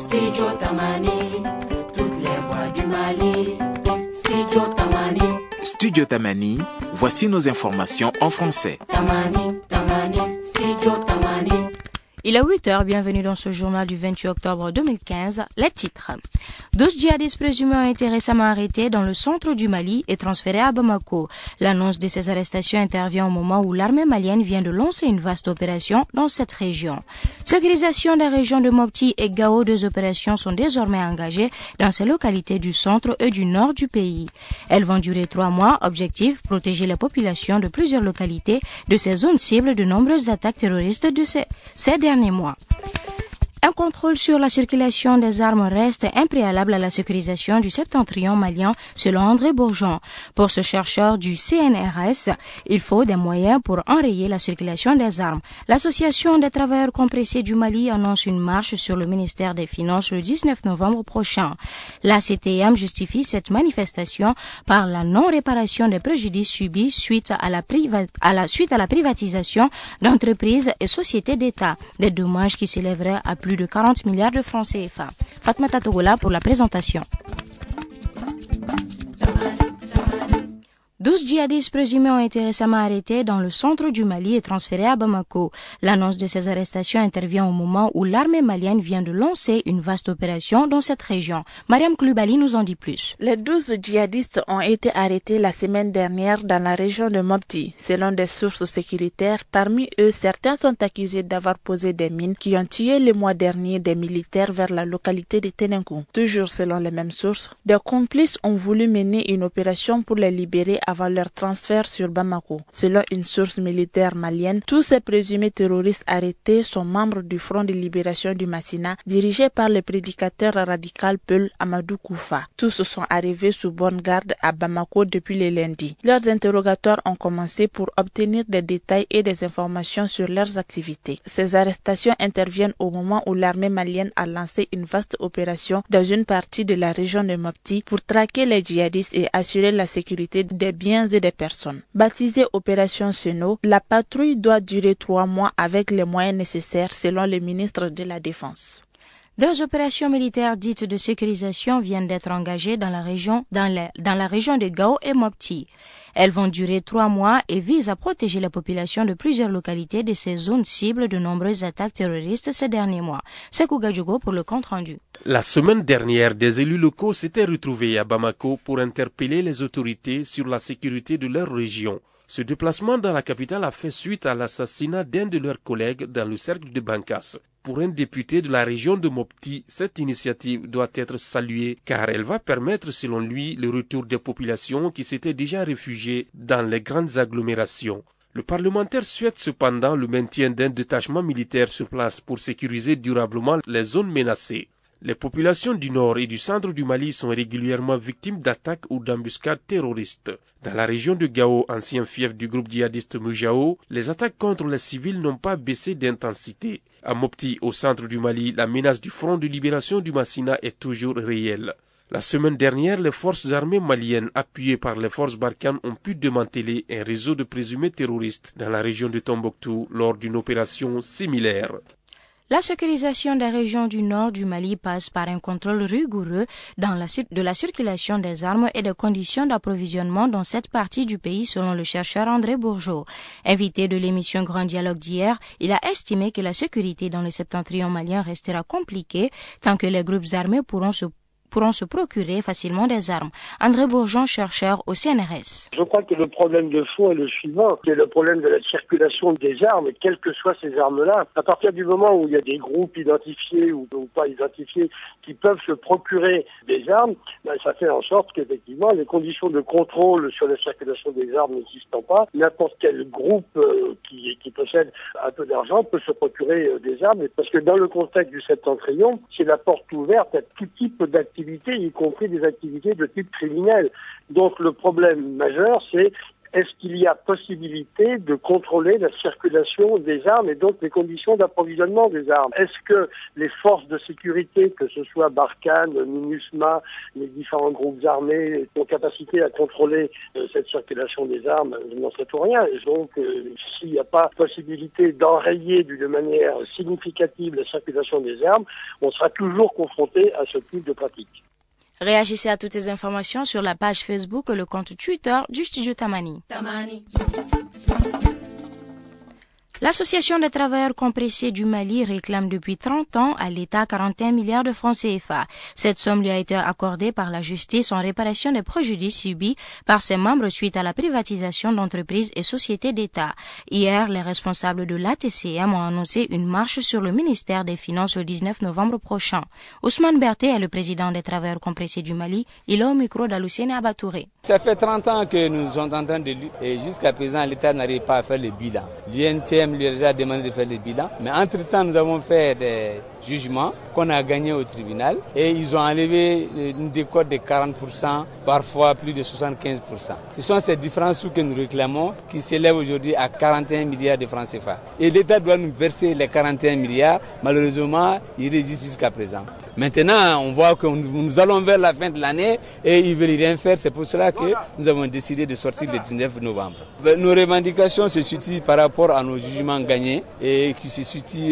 Studio Tamani, toutes les voix du Mali. Studio Tamani. Studio Tamani, voici nos informations en français. Tamani, Tamani, Studio Tamani. Il est 8h, bienvenue dans ce journal du 28 octobre 2015. Les titres. 12 djihadistes présumés ont été récemment arrêtés dans le centre du Mali et transférés à Bamako. L'annonce de ces arrestations intervient au moment où l'armée malienne vient de lancer une vaste opération dans cette région. Sécurisation des régions de Mopti et Gao, deux opérations sont désormais engagées dans ces localités du centre et du nord du pays. Elles vont durer 3 mois. Objectif, protéger les populations de plusieurs localités de ces zones cibles de nombreuses attaques terroristes de ces derniers mois. Un contrôle sur la circulation des armes reste impréalable à la sécurisation du septentrion malien, selon André Bourgeon. Pour ce chercheur du CNRS, il faut des moyens pour enrayer la circulation des armes. L'Association des travailleurs compressés du Mali annonce une marche sur le ministère des Finances le 19 novembre prochain. La CTM justifie cette manifestation par la non-réparation des préjudices subis suite à la privatisation d'entreprises et sociétés d'État, des dommages qui s'élèveraient à plus de 40 milliards de francs CFA. Fatmata Togola pour la présentation. 12 djihadistes présumés ont été récemment arrêtés dans le centre du Mali et transférés à Bamako. L'annonce de ces arrestations intervient au moment où l'armée malienne vient de lancer une vaste opération dans cette région. Mariam Kloubali nous en dit plus. Les 12 djihadistes ont été arrêtés la semaine dernière dans la région de Mopti. Selon des sources sécuritaires, parmi eux, certains sont accusés d'avoir posé des mines qui ont tué le mois dernier des militaires vers la localité de Tenenkou. Toujours selon les mêmes sources, des complices ont voulu mener une opération pour les libérer avant leur transfert sur Bamako. Selon une source militaire malienne, tous ces présumés terroristes arrêtés sont membres du Front de libération du Massina, dirigé par le prédicateur radical Peul Amadou Koufa. Tous sont arrivés sous bonne garde à Bamako depuis le lundi. Leurs interrogatoires ont commencé pour obtenir des détails et des informations sur leurs activités. Ces arrestations interviennent au moment où l'armée malienne a lancé une vaste opération dans une partie de la région de Mopti pour traquer les djihadistes et assurer la sécurité des biens et des personnes. Baptisée Opération Seno, la patrouille doit durer 3 mois avec les moyens nécessaires selon le ministre de la Défense. 2 opérations militaires dites de sécurisation viennent d'être engagées dans la région de Gao et Mopti. Elles vont durer 3 mois et visent à protéger la population de plusieurs localités de ces zones cibles de nombreuses attaques terroristes ces derniers mois. Sekou Gadjogo pour le compte-rendu. La semaine dernière, des élus locaux s'étaient retrouvés à Bamako pour interpeller les autorités sur la sécurité de leur région. Ce déplacement dans la capitale a fait suite à l'assassinat d'un de leurs collègues dans le cercle de Bankas. Pour un député de la région de Mopti, cette initiative doit être saluée car elle va permettre selon lui le retour des populations qui s'étaient déjà réfugiées dans les grandes agglomérations. Le parlementaire souhaite cependant le maintien d'un détachement militaire sur place pour sécuriser durablement les zones menacées. Les populations du nord et du centre du Mali sont régulièrement victimes d'attaques ou d'embuscades terroristes. Dans la région de Gao, ancien fief du groupe djihadiste Mujao, les attaques contre les civils n'ont pas baissé d'intensité. À Mopti, au centre du Mali, la menace du Front de libération du Massina est toujours réelle. La semaine dernière, les forces armées maliennes, appuyées par les forces Barkhane, ont pu démanteler un réseau de présumés terroristes dans la région de Tombouctou lors d'une opération similaire. La sécurisation des régions du nord du Mali passe par un contrôle rigoureux de la circulation des armes et des conditions d'approvisionnement dans cette partie du pays, selon le chercheur André Bourgeon. Invité de l'émission Grand Dialogue d'hier, il a estimé que la sécurité dans le septentrion malien restera compliquée tant que les groupes armés pourront se procurer facilement des armes. André Bourgeon, chercheur au CNRS. Je crois que le problème de fond est le suivant, c'est le problème de la circulation des armes, quelles que soient ces armes-là. À partir du moment où il y a des groupes identifiés ou pas identifiés qui peuvent se procurer des armes, ça fait en sorte qu'effectivement, les conditions de contrôle sur la circulation des armes n'existant pas, n'importe quel groupe qui possède un peu d'argent peut se procurer des armes, parce que dans le contexte du septentrion, c'est la porte ouverte à tout type d'activités, y compris des activités de type criminel. Donc le problème majeur, c'est est-ce qu'il y a possibilité de contrôler la circulation des armes et donc les conditions d'approvisionnement des armes? Est-ce que les forces de sécurité, que ce soit Barkhane, MINUSMA, les différents groupes armés, ont capacité à contrôler cette circulation des armes? Je n'en sais tout rien. Et donc, s'il n'y a pas possibilité d'enrayer d'une manière significative la circulation des armes, on sera toujours confronté à ce type de pratique. Réagissez à toutes ces informations sur la page Facebook et le compte Twitter du Studio Tamani. L'Association des travailleurs compressés du Mali réclame depuis 30 ans à l'État 41 milliards de francs CFA. Cette somme lui a été accordée par la justice en réparation des préjudices subis par ses membres suite à la privatisation d'entreprises et sociétés d'État. Hier, les responsables de l'ATCM ont annoncé une marche sur le ministère des Finances le 19 novembre prochain. Ousmane Berté est le président des travailleurs compressés du Mali. Il est au micro d'Aloussene Abatouré. Ça fait 30 ans que nous sommes en train de lutter et jusqu'à présent, l'État n'arrive pas à faire le bilan. L'INTM lui a déjà demandé de faire le bilan, mais entre-temps, nous avons fait des jugements qu'on a gagnés au tribunal et ils ont enlevé une décote de 40%, parfois plus de 75%. Ce sont ces différents sous que nous réclamons qui s'élèvent aujourd'hui à 41 milliards de francs CFA. Et l'État doit nous verser les 41 milliards. Malheureusement, il résiste jusqu'à présent. Maintenant, on voit que nous allons vers la fin de l'année et ils ne veulent rien faire. C'est pour cela que nous avons décidé de sortir le 19 novembre. Nos revendications se situent par rapport à nos jugements gagnés et qui se situent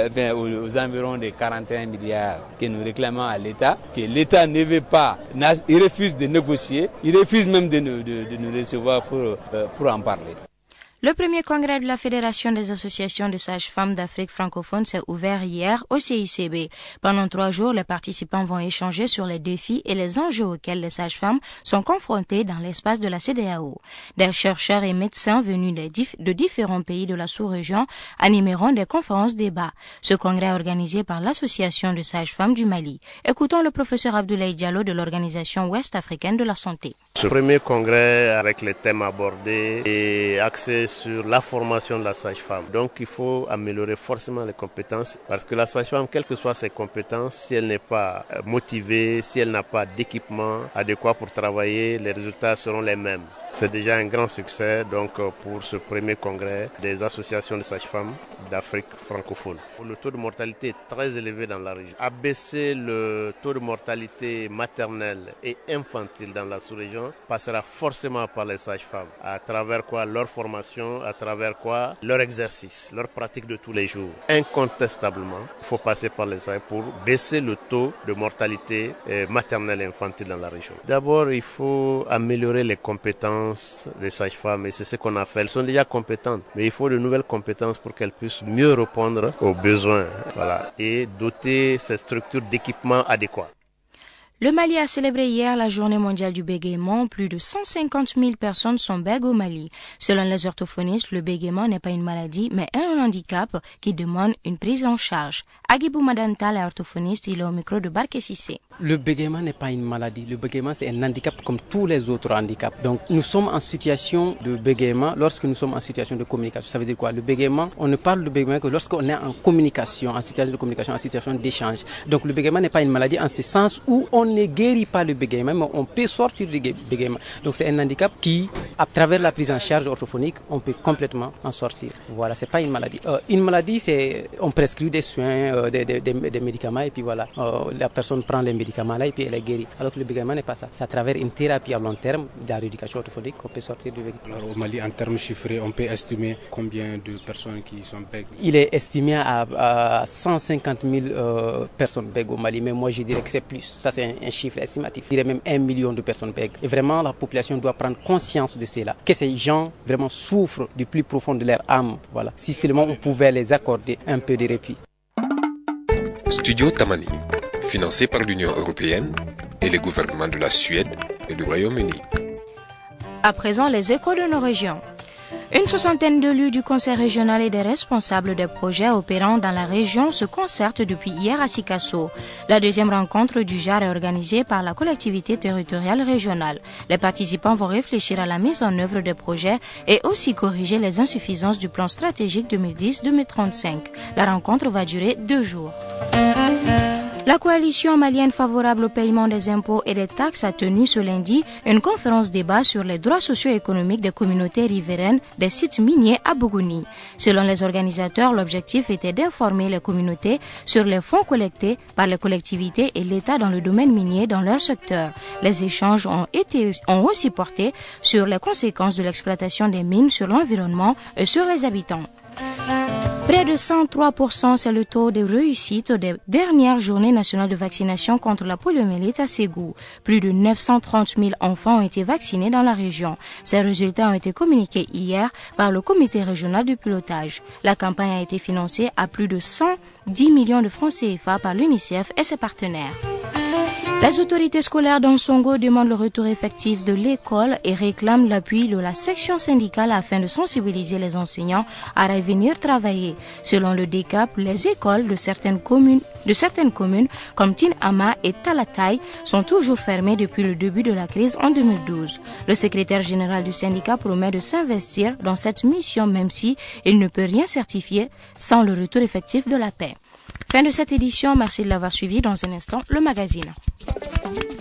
aux environs des 41 milliards que nous réclamons à l'État, que l'État ne veut pas, il refuse de négocier, il refuse même de nous recevoir pour en parler. Le premier congrès de la Fédération des associations de sages-femmes d'Afrique francophone s'est ouvert hier au CICB. Pendant 3 jours, les participants vont échanger sur les défis et les enjeux auxquels les sages-femmes sont confrontées dans l'espace de la CEDEAO. Des chercheurs et médecins venus de différents pays de la sous-région animeront des conférences-débats. Ce congrès est organisé par l'Association de sages-femmes du Mali. Écoutons le professeur Abdoulaye Diallo de l'Organisation ouest-africaine de la santé. Ce premier congrès avec les thèmes abordés est axé sur la formation de la sage-femme. Donc il faut améliorer forcément les compétences parce que la sage-femme, quelles que soient ses compétences, si elle n'est pas motivée, si elle n'a pas d'équipement adéquat pour travailler, les résultats seront les mêmes. C'est déjà un grand succès donc pour ce premier congrès des associations de sages-femmes d'Afrique francophone. Le taux de mortalité est très élevé dans la région. Abaisser le taux de mortalité maternelle et infantile dans la sous-région passera forcément par les sages-femmes. À travers quoi? Leur formation, à travers quoi? Leur exercice, leur pratique de tous les jours. Incontestablement, il faut passer par les sages pour baisser le taux de mortalité maternelle et infantile dans la région. D'abord, il faut améliorer les compétences des sages-femmes et c'est ce qu'on a fait. Elles sont déjà compétentes, mais il faut de nouvelles compétences pour qu'elles puissent mieux répondre aux besoins, et doter ces structures d'équipements adéquats. Le Mali a célébré hier la journée mondiale du bégaiement. Plus de 150 000 personnes sont bègues au Mali. Selon les orthophonistes, le bégaiement n'est pas une maladie, mais un handicap qui demande une prise en charge. Agibou Madantal est orthophoniste, il est au micro de Barké Sissé. Le bégaiement n'est pas une maladie. Le bégaiement, c'est un handicap comme tous les autres handicaps. Donc, nous sommes en situation de bégaiement lorsque nous sommes en situation de communication. Ça veut dire quoi? Le bégaiement, on ne parle de bégaiement que lorsqu'on est en communication, en situation de communication, en situation d'échange. Donc, le bégaiement n'est pas une maladie en ce sens où on ne guérit pas le bégaiement, mais on peut sortir du bégaiement. Donc c'est un handicap qui, à travers la prise en charge orthophonique, on peut complètement en sortir. Voilà, c'est pas une maladie. Une maladie, c'est on prescrit des soins, des médicaments, et puis voilà, la personne prend les médicaments là et puis elle est guérie. Alors que le bégaiement n'est pas ça. C'est à travers une thérapie à long terme, de la rééducation orthophonique, qu'on peut sortir du bégaiement. Alors au Mali, en termes chiffrés, on peut estimer combien de personnes qui sont bègues? Il est estimé à 150 000 personnes bègues au Mali, mais moi je dirais que c'est plus. Ça c'est un chiffre estimatif. Je dirais même 1 million de personnes bègues. Et vraiment, la population doit prendre conscience de cela. Que ces gens vraiment souffrent du plus profond de leur âme. Voilà. Si seulement on pouvait les accorder un peu de répit. Studio Tamani, financé par l'Union européenne et les gouvernements de la Suède et du Royaume-Uni. À présent, les échos de nos régions. Une soixantaine d'élus du conseil régional et des responsables des projets opérant dans la région se concertent depuis hier à Sikasso. La deuxième rencontre du genre est organisée par la collectivité territoriale régionale. Les participants vont réfléchir à la mise en œuvre des projets et aussi corriger les insuffisances du plan stratégique 2010-2035. La rencontre va durer 2 jours. La coalition malienne favorable au paiement des impôts et des taxes a tenu ce lundi une conférence débat sur les droits socio-économiques des communautés riveraines des sites miniers à Bougouni. Selon les organisateurs, l'objectif était d'informer les communautés sur les fonds collectés par les collectivités et l'État dans le domaine minier dans leur secteur. Les échanges ont aussi porté sur les conséquences de l'exploitation des mines sur l'environnement et sur les habitants. Près de 103%, c'est le taux de réussite des dernières journées nationales de vaccination contre la poliomyélite à Ségou. Plus de 930 000 enfants ont été vaccinés dans la région. Ces résultats ont été communiqués hier par le comité régional du pilotage. La campagne a été financée à plus de 110 millions de francs CFA par l'UNICEF et ses partenaires. Les autorités scolaires d'Ansongo demandent le retour effectif de l'école et réclament l'appui de la section syndicale afin de sensibiliser les enseignants à revenir travailler. Selon le DECAP, les écoles de certaines communes comme Tinama et Talatay sont toujours fermées depuis le début de la crise en 2012. Le secrétaire général du syndicat promet de s'investir dans cette mission même si il ne peut rien certifier sans le retour effectif de la paix. Fin de cette édition, merci de l'avoir suivi. Dans un instant, le magazine.